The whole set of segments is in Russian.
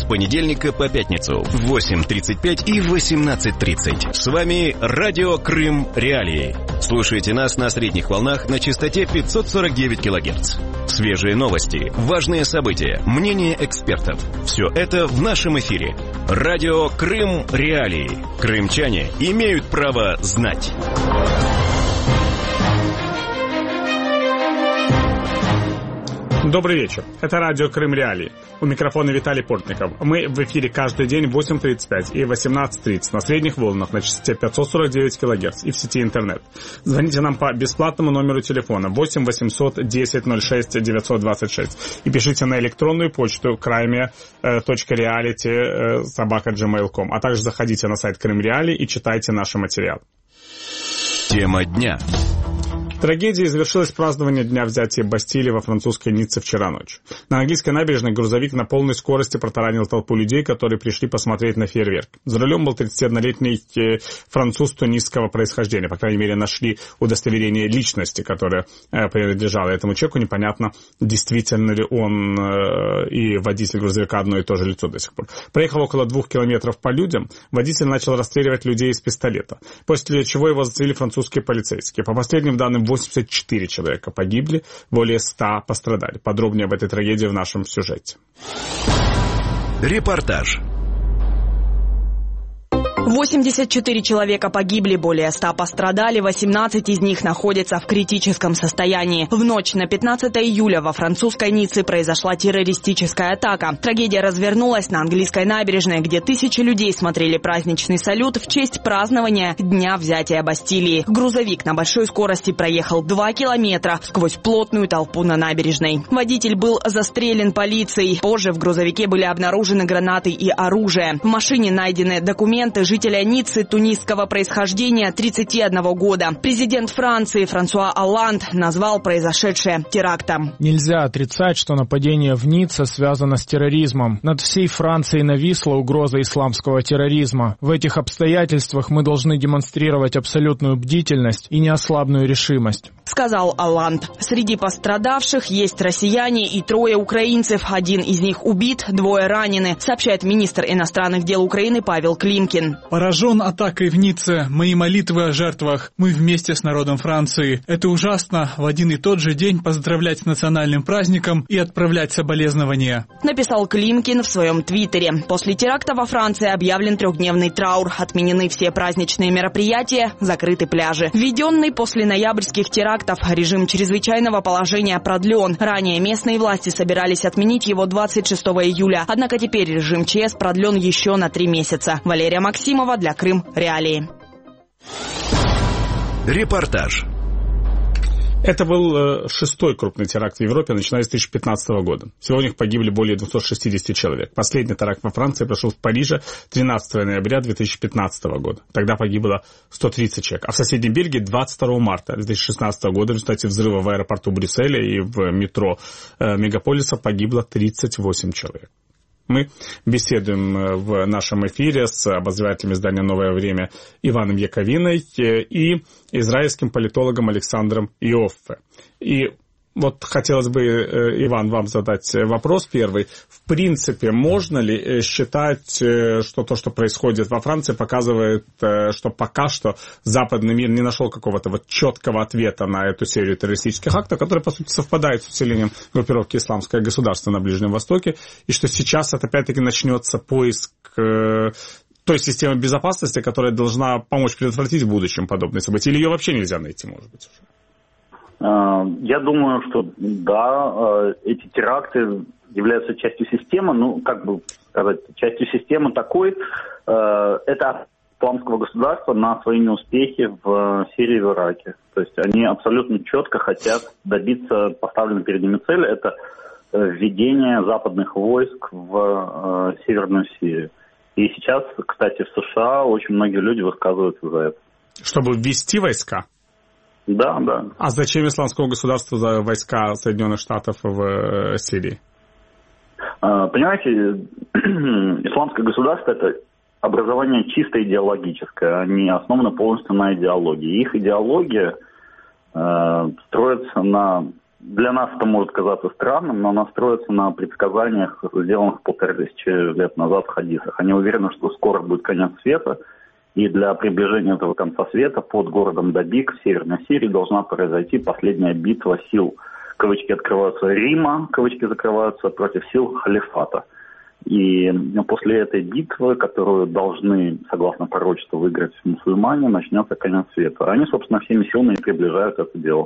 понедельника по пятницу в 8:35 и 18:30. С вами Радио Крым Реалии. Слушайте нас на средних волнах на частоте 549 кГц. Свежие новости, важные события, мнения экспертов. Все это в нашем эфире. Радио Крым Реалии. Крымчане имеют право знать. Добрый вечер. Это радио Крым Реалии. У микрофона Виталий Портников. Мы в эфире каждый день в 8:35 и 18:30 на средних волнах на частоте 549 кГц и в сети интернет. Звоните нам по бесплатному номеру телефона 8 800 10 06 926 и пишите на электронную почту crime.reality@gmail.com, а также заходите на сайт Крым Реалии и читайте наши материалы. Тема дня. Трагедией завершилось празднование Дня взятия Бастилии во французской Ницце вчера ночью. На английской набережной грузовик на полной скорости протаранил толпу людей, которые пришли посмотреть на фейерверк. За рулем был 31-летний француз тунисского происхождения. По крайней мере, нашли удостоверение личности, которое принадлежало этому человеку. Непонятно, действительно ли он и водитель грузовика одно и то же лицо до сих пор. Проехал около 2 километров по людям. Водитель начал расстреливать людей из пистолета, после чего его зацепили французские полицейские. По последним данным, 84 человека погибли, более 100 пострадали. Подробнее об этой трагедии в нашем сюжете. Репортаж. 84 человека погибли, более 100 пострадали, 18 из них находятся в критическом состоянии. В ночь на 15 июля во французской Ницце произошла террористическая атака. Трагедия развернулась на английской набережной, где тысячи людей смотрели праздничный салют в честь празднования Дня взятия Бастилии. Грузовик на большой скорости проехал 2 километра сквозь плотную толпу на набережной. Водитель был застрелен полицией. Позже в грузовике были обнаружены гранаты и оружие. В машине найдены документы жителя Ниццы тунисского происхождения 31 года. Президент Франции Франсуа Олланд назвал произошедшее терактом. Нельзя отрицать, что нападение в Ницце связано с терроризмом. Над всей Францией нависла угроза исламского терроризма. В этих обстоятельствах мы должны демонстрировать абсолютную бдительность и неослабную решимость, сказал Олланд. Среди пострадавших есть россияне и 3 украинцев. Один из них убит, 2 ранены, сообщает министр иностранных дел Украины Павел Климкин. Поражен атакой в Ницце. Мои молитвы о жертвах. Мы вместе с народом Франции. Это ужасно в один и тот же день поздравлять с национальным праздником и отправлять соболезнования, написал Климкин в своем твиттере. После теракта во Франции объявлен 3-дневный траур. Отменены все праздничные мероприятия, закрыты пляжи. Введенный после ноябрьских терактов режим чрезвычайного положения продлен. Ранее местные власти собирались отменить его 26 июля. Однако теперь режим ЧС продлен еще на 3 месяца. Валерия Максимова для Крым Реалии. Репортаж. Это был 6-й крупный теракт в Европе, начиная с 2015 года. Всего у них погибли более 260 человек. Последний теракт во Франции прошел в Париже 13 ноября 2015 года. Тогда погибло 130 человек. А в соседней Бельгии 22 марта 2016 года в результате взрыва в аэропорту Брюсселя и в метро мегаполиса погибло 38 человек. Мы беседуем в нашем эфире с обозревателем издания «Новое время» Иваном Яковиной и израильским политологом Александром Иоффе. И вот хотелось бы, Иван, вам задать вопрос первый. В принципе, можно ли считать, что то, что происходит во Франции, показывает, что пока что западный мир не нашел какого-то вот четкого ответа на эту серию террористических актов, которые, по сути, совпадают с усилением группировки «Исламское государство» на Ближнем Востоке, и что сейчас это опять-таки начнется поиск той системы безопасности, которая должна помочь предотвратить в будущем подобные события, или ее вообще нельзя найти, может быть, уже? Я думаю, что да, эти теракты являются частью системы, ну, как бы сказать, частью системы такой, это исламского государства на свои неуспехи в Сирии и в Ираке. То есть они абсолютно четко хотят добиться поставленной перед ними цели, это введение западных войск в Северную Сирию. И сейчас, кстати, в США очень многие люди высказываются за это. Чтобы ввести войска? Да, да. А зачем исламскому государству за войска Соединенных Штатов в Сирии? Понимаете, исламское государство – это образование чисто идеологическое. Они основаны полностью на идеологии. Их идеология строится на для нас это может казаться странным, но она строится на предсказаниях, сделанных 1500 лет назад в хадисах. Они уверены, что скоро будет конец света, и для приближения этого конца света под городом Дабик в Северной Сирии должна произойти последняя битва сил, кавычки открываются, Рима, кавычки закрываются, против сил халифата. И после этой битвы, которую должны, согласно пророчеству, выиграть мусульмане, начнется конец света. Они, собственно, всеми силами приближают это дело.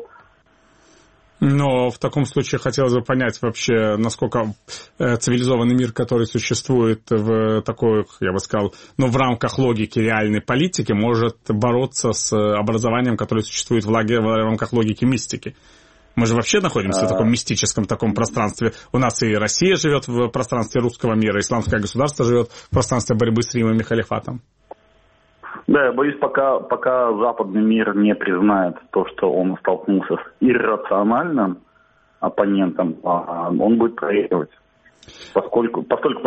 Но в таком случае хотелось бы понять вообще, насколько цивилизованный мир, который существует в такой, я бы сказал, в рамках логики реальной политики, может бороться с образованием, которое существует в рамках логики мистики. Мы же вообще находимся в таком мистическом таком пространстве. У нас и Россия живет в пространстве русского мира, исламское государство живет в пространстве борьбы с Римом и халифатом. Да, я боюсь, пока западный мир не признает то, что он столкнулся с иррациональным оппонентом, он будет проигрывать. Поскольку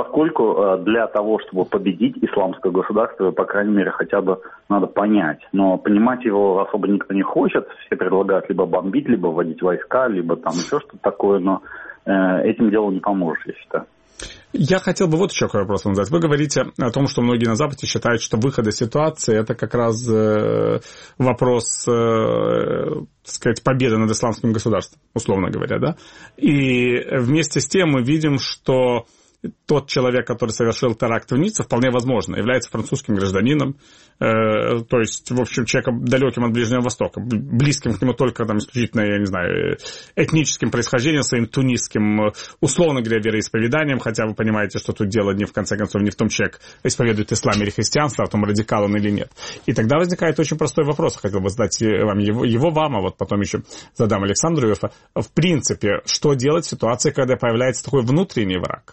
для того, чтобы победить исламское государство, по крайней мере, хотя бы надо понять. Но понимать его особо никто не хочет. Все предлагают либо бомбить, либо вводить войска, либо там еще что-то такое. Но этим делу не поможешь, я считаю. Я хотел бы вот еще какой вопрос вам задать. Вы говорите о том, что многие на Западе считают, что выход из ситуации – это как раз вопрос, так сказать, победы над исламским государством, условно говоря, да? И вместе с тем мы видим, что тот человек, который совершил теракт в Ницце, вполне возможно, является французским гражданином, то есть, в общем, человеком далеким от Ближнего Востока, близким к нему только, там, исключительно, я не знаю, этническим происхождением, своим тунисским, условно говоря, вероисповеданием, хотя вы понимаете, что тут дело, в конце концов, не в том, человек исповедует ислам или христианство, а в том, радикал он или нет. И тогда возникает очень простой вопрос, хотел бы задать вам а вот потом еще задам Александру. В принципе, что делать в ситуации, когда появляется такой внутренний враг?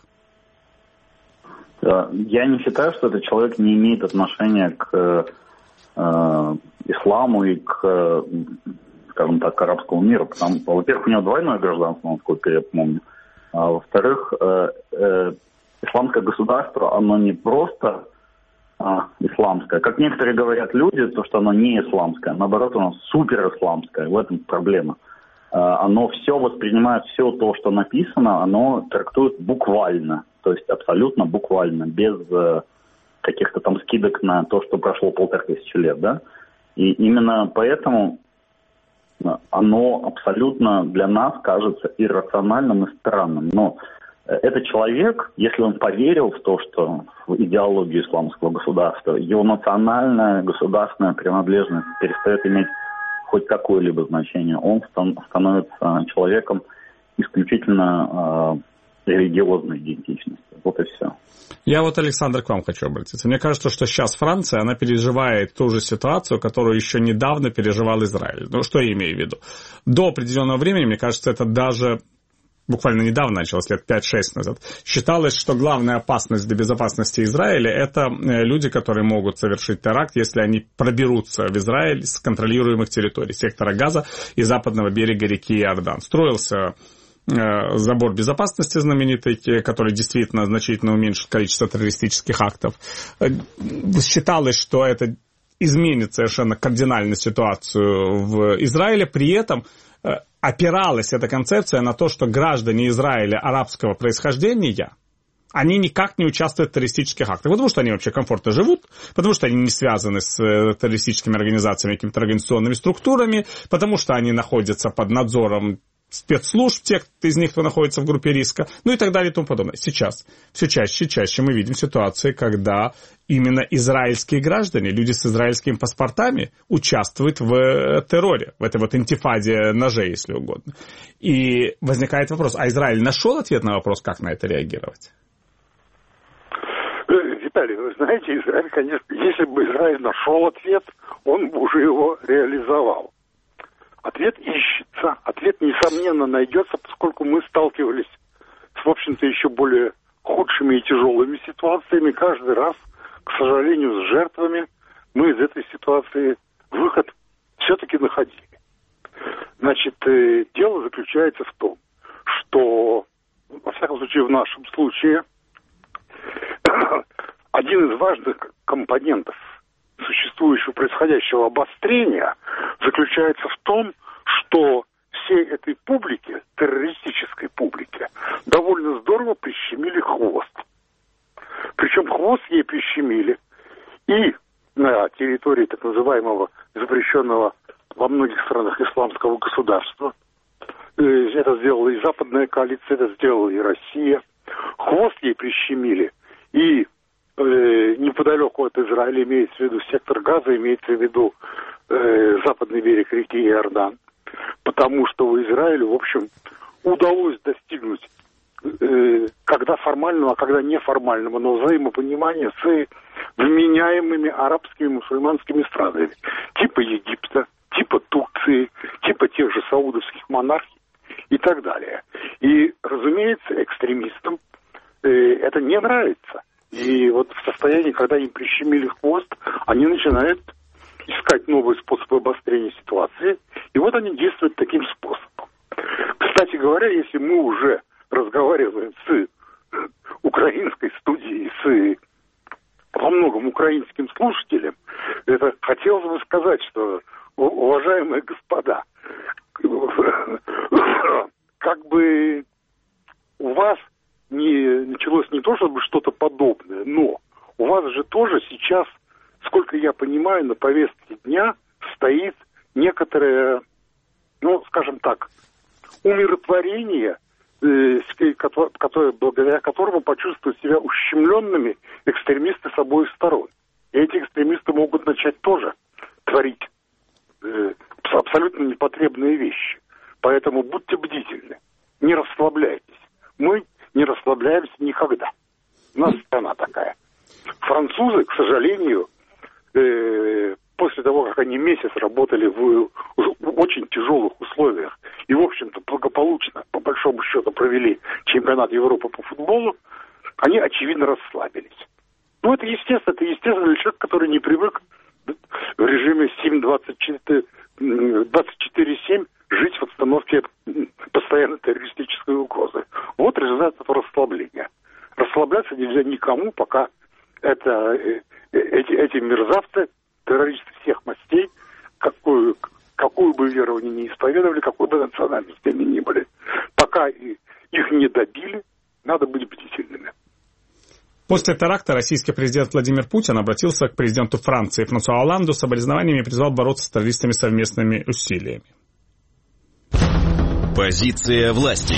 Я не считаю, что этот человек не имеет отношения к исламу и к, скажем так, к арабскому миру. Во-первых, у него двойное гражданство, насколько я помню. А во-вторых, исламское государство, оно не просто исламское. Как некоторые говорят люди, то, что оно не исламское. Наоборот, оно суперисламское. В этом проблема. Оно все воспринимает, все то, что написано, оно трактует буквально. То есть абсолютно буквально, без каких-то там скидок на то, что прошло 1500 лет, да. И именно поэтому оно абсолютно для нас кажется иррациональным и странным. Но этот человек, если он поверил в то, что в идеологию исламского государства, его национальная государственная принадлежность перестает иметь хоть какое-либо значение, он становится человеком исключительно религиозной идентичности. Вот и все. Я Александр, к вам хочу обратиться. Мне кажется, что сейчас Франция, она переживает ту же ситуацию, которую еще недавно переживал Израиль. Что я имею в виду? До определенного времени, мне кажется, это даже буквально недавно началось, лет 5-6 назад, считалось, что главная опасность для безопасности Израиля – это люди, которые могут совершить теракт, если они проберутся в Израиль с контролируемых территорий, сектора Газа и западного берега реки Иордан. Строился забор безопасности знаменитый, который действительно значительно уменьшит количество террористических актов. Считалось, что это изменит совершенно кардинально ситуацию в Израиле. При этом опиралась эта концепция на то, что граждане Израиля арабского происхождения, они никак не участвуют в террористических актах, потому что они вообще комфортно живут, потому что они не связаны с террористическими организациями, какими-то организационными структурами, потому что они находятся под надзором спецслужб, тех из них, кто находится в группе риска, и так далее и тому подобное. Сейчас все чаще и чаще мы видим ситуации, когда именно израильские граждане, люди с израильскими паспортами участвуют в терроре, в этой интифаде ножей, если угодно. И возникает вопрос, а Израиль нашел ответ на вопрос, как на это реагировать? Виталий, вы знаете, Израиль, конечно, если бы Израиль нашел ответ, он бы уже его реализовал. Ответ ищется, ответ, несомненно, найдется, поскольку мы сталкивались с, в общем-то, еще более худшими и тяжелыми ситуациями. Каждый раз, к сожалению, с жертвами мы из этой ситуации выход все-таки находили. Значит, дело заключается в том, что, во всяком случае, в нашем случае, один из важных компонентов существующего происходящего обострения заключается в том, что всей этой публике, террористической публике, довольно здорово прищемили хвост. Причем хвост ей прищемили и на территории так называемого запрещенного во многих странах исламского государства. Это сделала и западная коалиция, это сделала и Россия. Хвост ей прищемили и неподалеку от Израиля, имеется в виду сектор Газа, имеется в виду западный берег реки Иордан. Потому что у Израиля, в общем, удалось достигнуть когда формального, а когда неформального, но взаимопонимания с вменяемыми арабскими мусульманскими странами, типа Египта, типа Турции, типа тех же саудовских монархий и так далее. И, разумеется, экстремистам это не нравится. И вот в состоянии, когда им прищемили хвост, они начинают искать новые способы обострения ситуации. И вот они действуют таким способом. Кстати говоря, если мы уже разговариваем с украинской студией, с во многом украинским слушателям, это хотелось бы сказать, что, уважаемые господа, как бы у вас началось не то, чтобы что-то подобное, но у вас же тоже сейчас, сколько я понимаю, на повестке дня стоит некоторое, ну, скажем так, умиротворение, благодаря которому почувствуют себя ущемленными экстремисты с обоих сторон. И эти экстремисты могут начать тоже творить абсолютно непотребные вещи. Поэтому будьте бдительны, не расслабляйтесь. Мы не расслабляемся никогда. У нас страна такая. Французы, к сожалению, после того, как они месяц работали в очень тяжелых условиях и, в общем-то, благополучно, по большому счету, провели чемпионат Европы по футболу, они, очевидно, расслабились. Ну, это естественно для человека, который не привык в режиме 24/7 жить в обстановке постоянно террористической угрозы. Вот результат этого расслабления. Расслабляться нельзя никому, пока эти мерзавцы, террористы всех мастей, какую бы веру они ни исповедовали, какой бы национальности они ни были, пока их не добили, надо быть бдительными. После теракта российский президент Владимир Путин обратился к президенту Франции Франсуа Оланду с соболезнованиями и призвал бороться с террористами совместными усилиями. Позиция власти.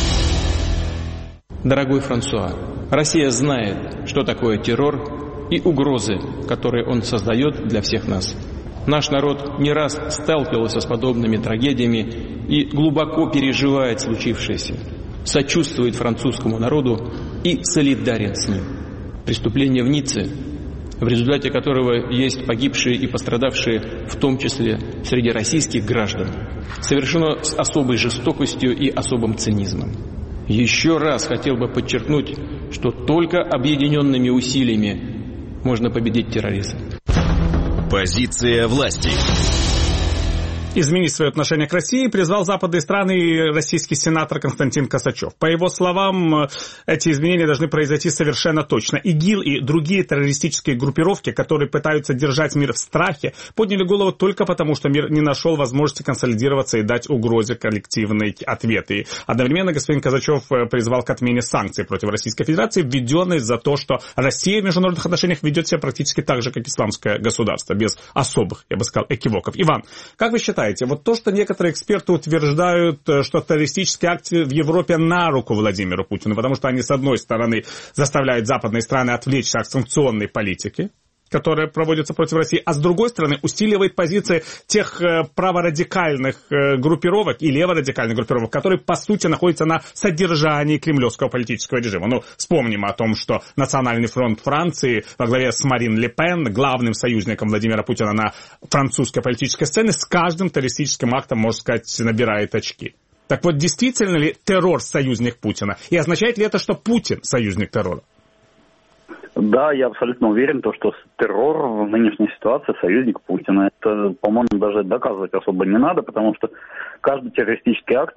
Дорогой Франсуа, Россия знает, что такое террор и угрозы, которые он создает для всех нас. Наш народ не раз сталкивался с подобными трагедиями и глубоко переживает случившееся, сочувствует французскому народу и солидарен с ним. Преступление в Ницце, в результате которого есть погибшие и пострадавшие, в том числе среди российских граждан, совершено с особой жестокостью и особым цинизмом. Еще раз хотел бы подчеркнуть, что только объединенными усилиями можно победить терроризм. Позиция власти. Изменить свое отношение к России призвал западные страны и российский сенатор Константин Косачев. По его словам, эти изменения должны произойти совершенно точно. ИГИЛ и другие террористические группировки, которые пытаются держать мир в страхе, подняли голову только потому, что мир не нашел возможности консолидироваться и дать угрозе коллективный ответ. И одновременно господин Косачев призвал к отмене санкций против Российской Федерации, введенных за то, что Россия в международных отношениях ведет себя практически так же, как исламское государство, без особых, я бы сказал, экивоков. Иван, как вы считаете, вот то, что некоторые эксперты утверждают, что террористические акты в Европе на руку Владимиру Путину, потому что они, с одной стороны, заставляют западные страны отвлечься от санкционной политики, которая проводится против России, а с другой стороны усиливает позиции тех праворадикальных группировок и леворадикальных группировок, которые, по сути, находятся на содержании кремлевского политического режима. Ну, вспомним о том, что Национальный фронт Франции во главе с Марин Ле Пен, главным союзником Владимира Путина на французской политической сцене, с каждым террористическим актом, можно сказать, набирает очки. Так вот, действительно ли террор союзник Путина? И означает ли это, что Путин союзник террора? Да, я абсолютно уверен, что террор в нынешней ситуации союзник Путина. Это, по-моему, даже доказывать особо не надо, потому что каждый террористический акт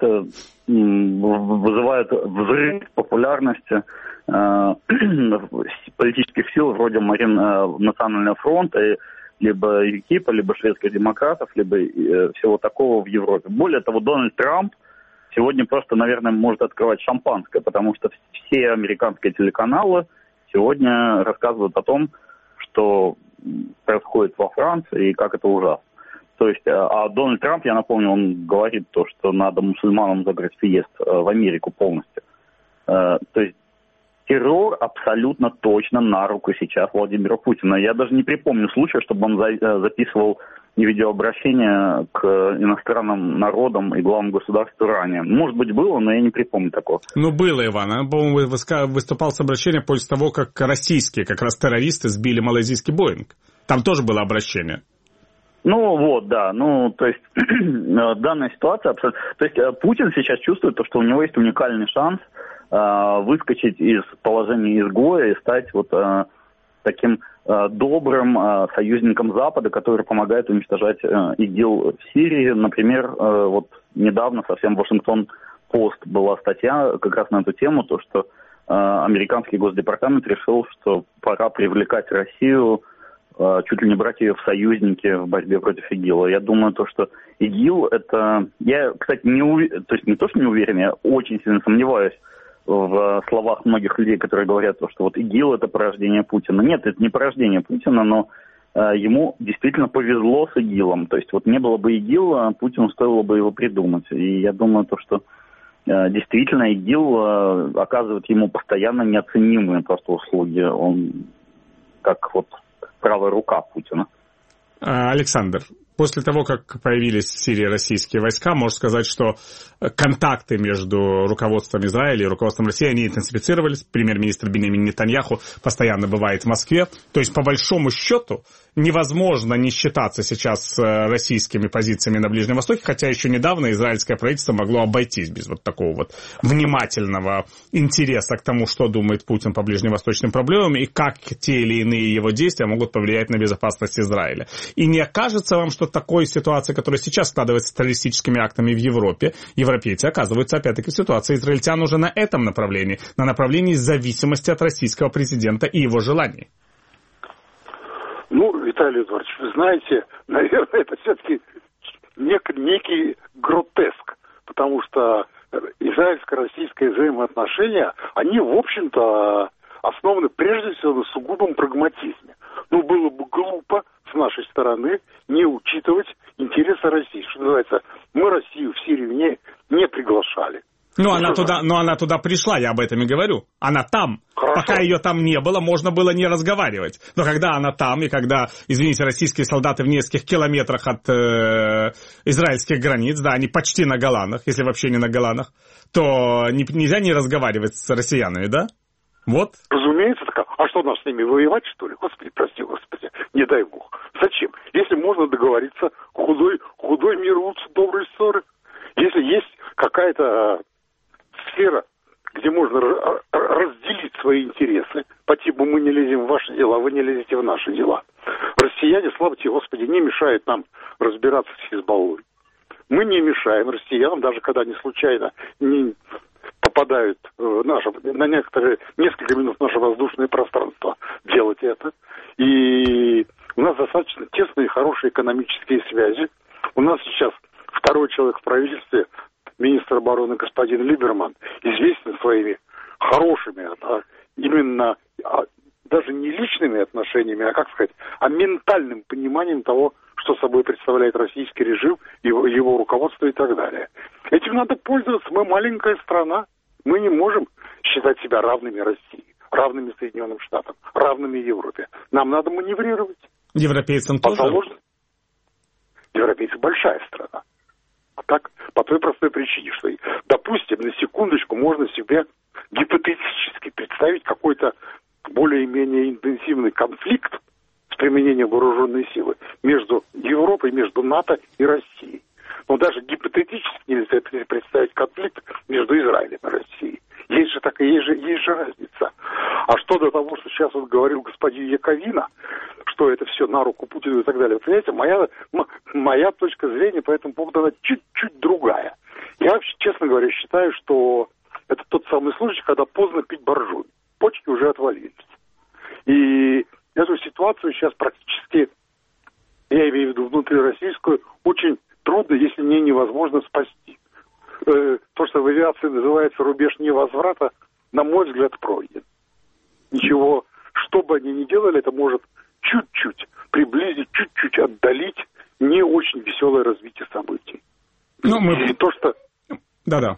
вызывает взрыв популярности политических сил вроде Национального фронта и либо ЮКИПа, либо шведских демократов, либо всего такого в Европе. Более того, Дональд Трамп сегодня просто, наверное, может открывать шампанское, потому что все американские телеканалы сегодня рассказывают о том, что происходит во Франции и как это ужасно. То есть, а Дональд Трамп, я напомню, он говорит то, что надо мусульманам закрыть въезд в Америку полностью. То есть террор абсолютно точно на руку сейчас Владимира Путина. Я даже не припомню случая, чтобы он записывал видеообращение к иностранным народам и главам государств ранее. Может быть, было, но я не припомню такого. Ну, было, Иван. Он, по-моему, выступал с обращением после того, как российские, как раз террористы, сбили малайзийский Боинг. Там тоже было обращение. Ну, вот, да. Ну, то есть, данная ситуация абсолютно... То есть, Путин сейчас чувствует, что у него есть уникальный шанс выскочить из положения изгоя и стать вот таким добрым союзником Запада, который помогает уничтожать ИГИЛ в Сирии. Например, вот недавно совсем Вашингтон-Пост была статья как раз на эту тему, то, что американский госдепартамент решил, что пора привлекать Россию, чуть ли не брать ее в союзники в борьбе против ИГИЛа. Я думаю, то, что ИГИЛ это... Я, кстати, то есть не то, что не уверен, я очень сильно сомневаюсь в словах многих людей, которые говорят, что вот ИГИЛ это порождение Путина. Нет, это не порождение Путина, но ему действительно повезло с ИГИЛом. То есть вот не было бы ИГИЛа, Путину стоило бы его придумать. И я думаю, то, что действительно ИГИЛ оказывает ему постоянно неоценимые просто услуги. Он как вот правая рука Путина. Александр, после того, как появились в Сирии российские войска, можно сказать, что контакты между руководством Израиля и руководством России, они интенсифицировались. Премьер-министр Биньямин Нетаньяху постоянно бывает в Москве. То есть, по большому счету, невозможно не считаться сейчас российскими позициями на Ближнем Востоке, хотя еще недавно израильское правительство могло обойтись без вот такого вот внимательного интереса к тому, что думает Путин по ближневосточным проблемам и как те или иные его действия могут повлиять на безопасность Израиля. И не кажется вам, что такой ситуации, которая сейчас складывается с террористическими актами в Европе, европейцы оказываются опять-таки в ситуации израильтян уже на этом направлении, на направлении зависимости от российского президента и его желаний? Ну, Виталий Эдуардович, вы знаете, наверное, это все-таки некий гротеск, потому что израильско-российские взаимоотношения, они, в общем-то, основаны прежде всего на сугубом прагматизме. Ну, было бы глупо с нашей стороны не учитывать интересы России. Что называется, мы Россию в Сирию не приглашали. Но она туда пришла, я об этом и говорю. Она там. Хорошо. Пока ее там не было, можно было не разговаривать. Но когда она там, и когда, извините, российские солдаты в нескольких километрах от израильских границ, да, они почти на Голанах, если вообще не на Голанах, то нельзя не разговаривать с россиянами, да? Вот. Разумеется, так. А что, нам с ними воевать, что ли? Господи, прости, Господи, не дай Бог. Зачем? Если можно договориться, худой мир лучше доброй ссоры. Если есть какая-то сфера, где можно разделить свои интересы, по типу мы не лезем в ваши дела, вы не лезете в наши дела. Россияне, слава тебе, Господи, не мешают нам разбираться с Хизбаллой. Мы не мешаем россиянам, даже когда они случайно не попадают на несколько минут в наше воздушное пространство, делать это. И у нас достаточно тесные и хорошие экономические связи. У нас сейчас второй человек в правительстве, министр обороны господин Либерман, известен своими хорошими, именно даже не личными отношениями, а, как сказать, а ментальным пониманием того, что собой представляет российский режим, его руководство и так далее. Этим надо пользоваться. Мы маленькая страна. Мы не можем считать себя равными России, равными Соединенным Штатам, равными Европе. Нам надо маневрировать. Европейцам тоже? Европейцы большая страна. А так, по той простой причине, что, допустим, на секундочку можно себе гипотетически представить какой-то более-менее интенсивный конфликт с применением вооруженной силы между Европой, между НАТО и Россией. Но даже гипотетически нельзя представить конфликт между Израилем и Россией. Есть же разница. А что до того, что сейчас вот говорил господин Яковина, что это все на руку Путину и так далее. Понимаете, моя точка зрения по этому поводу, она чуть-чуть другая. Я вообще, честно говоря, считаю, что это тот самый случай, когда поздно пить боржоми. Почки уже отвалились. И эту ситуацию сейчас практически аппарата, на мой взгляд, пройден. Ничего, что бы они ни делали, это может чуть-чуть приблизить, чуть-чуть отдалить не очень веселое развитие событий. И то, что... Да-да.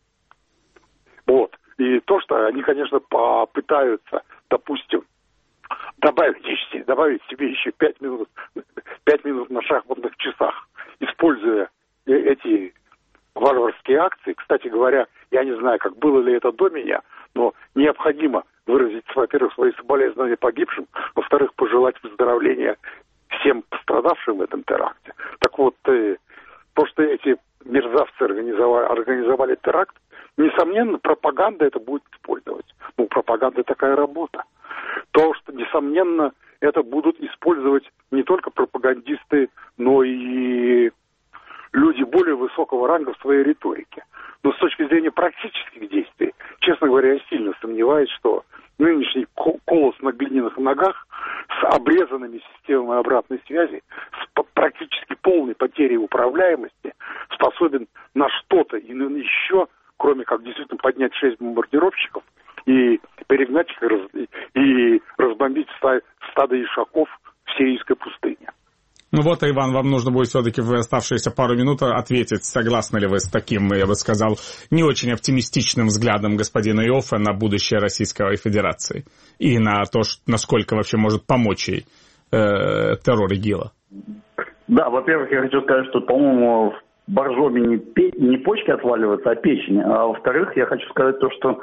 Вот. И то, что они, конечно, попытаются, допустим, добавить себе еще 5 минут на шахматных часах, используя эти варварские акции. Кстати говоря, я не знаю, как было ли это до меня, но необходимо выразить, во-первых, свои соболезнования погибшим, во-вторых, пожелать выздоровления всем пострадавшим в этом теракте. Так вот, то, что эти мерзавцы организовали теракт, несомненно, пропаганда это будет использовать. Пропаганда такая работа. То, что, несомненно, это будут использовать не только пропагандисты, но и люди более высокого ранга в своей риторике. Но с точки зрения практических действий, честно говоря, я сильно сомневаюсь, что нынешний колос на глиняных ногах с обрезанными системами обратной связи, с практически полной потерей управляемости, способен на что-то и еще, кроме как действительно поднять 6 бомбардировщиков и перегнать их и разбомбить стадо ишаков в сирийской пустыне. Иван, вам нужно будет все-таки в оставшиеся пару минут ответить, согласны ли вы с таким, я бы сказал, не очень оптимистичным взглядом господина Иоффе на будущее Российской Федерации и на то, насколько вообще может помочь ей террор ИГИЛа. Да, во-первых, я хочу сказать, что, по-моему, в Боржоме не почки отваливаются, а печень. А во-вторых, я хочу сказать то, что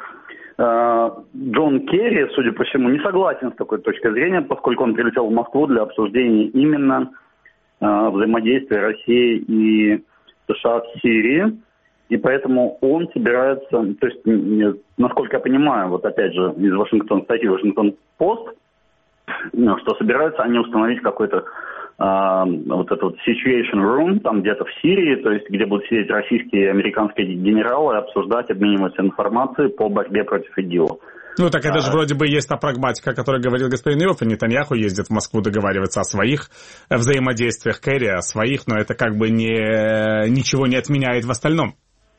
Джон Керри, судя по всему, не согласен с такой точкой зрения, поскольку он прилетел в Москву для обсуждения именно взаимодействия России и США в Сирии. И поэтому он собирается, то есть, насколько я понимаю, вот опять же, из статьи Вашингтон-Пост, что собираются они установить какой-то вот этот situation room, там где-то в Сирии, то есть где будут сидеть российские и американские генералы и обсуждать, обмениваться информацией по борьбе против ИГИЛа. Так это же вроде бы есть та прагматика, о которой говорил господин Иоффе. Нетаньяху ездит в Москву договариваться о своих взаимодействиях, Керри о своих, но это как бы ничего не отменяет в остальном.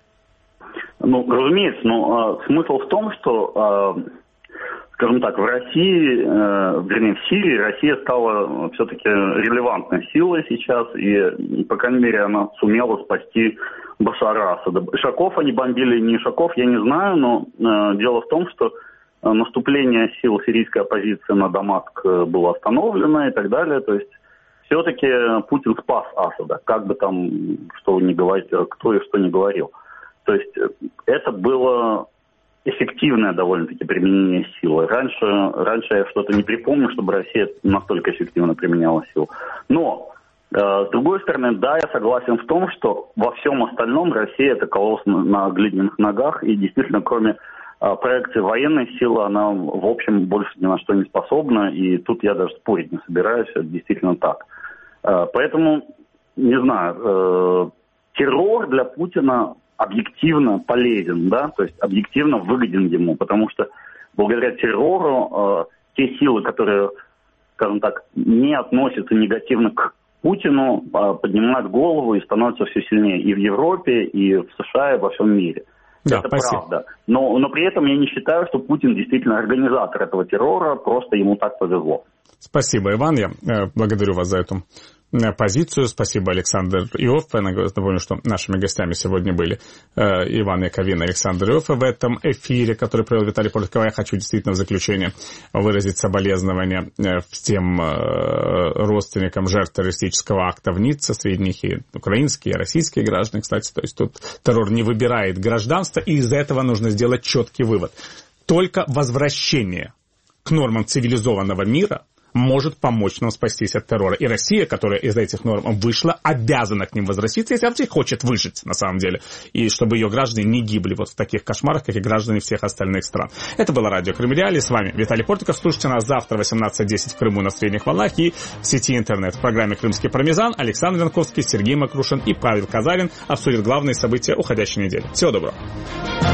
Разумеется, но смысл в том, что, скажем так, в России, вернее, в Сирии Россия стала все-таки релевантной силой сейчас, и, по крайней мере, она сумела спасти Башара Асада. Ишаков они бомбили, не Ишаков, я не знаю, но дело в том, что наступление сил сирийской оппозиции на Дамаск было остановлено и так далее. То есть все-таки Путин спас Асада, как бы там что ни говорил, кто и что ни говорил. То есть это было эффективное довольно-таки применение силы. Раньше я что-то не припомню, чтобы Россия настолько эффективно применяла силу. Но, с другой стороны, да, я согласен в том, что во всем остальном Россия это колосс на глиняных ногах, и действительно, кроме проекции военной силы, она, в общем, больше ни на что не способна, и тут я даже спорить не собираюсь, это действительно так. Поэтому, не знаю, террор для Путина объективно полезен, да, то есть объективно выгоден ему, потому что благодаря террору те силы, которые, скажем так, не относятся негативно к Путину, поднимают голову и становятся все сильнее и в Европе, и в США, и во всем мире. Да, это спасибо. правда. Но при этом я не считаю, что Путин действительно организатор этого террора, просто ему так повезло. Спасибо, Иван. Я благодарю вас за эту позицию. Спасибо, Александр Иоффе. Напомню, что нашими гостями сегодня были Иван Яковин и Александр Иоффе в этом эфире, который провел Виталий Портников. Я хочу действительно в заключение выразить соболезнования всем родственникам жертв террористического акта в Ницце, среди них и украинские, и российские граждане, кстати. То есть тут террор не выбирает гражданство, и из этого нужно сделать четкий вывод. Только возвращение к нормам цивилизованного мира может помочь нам спастись от террора. И Россия, которая из этих норм вышла, обязана к ним возвратиться, если вообще хочет выжить, на самом деле. И чтобы ее граждане не гибли вот в таких кошмарах, как и граждане всех остальных стран. Это было радио Крым Реалии. С вами Виталий Портников. Слушайте нас завтра в 18:10 в Крыму на средних волнах и в сети интернет. В программе «Крымский пармезан» Александр Янковский, Сергей Макрушин и Павел Казарин обсудят главные события уходящей недели. Всего доброго.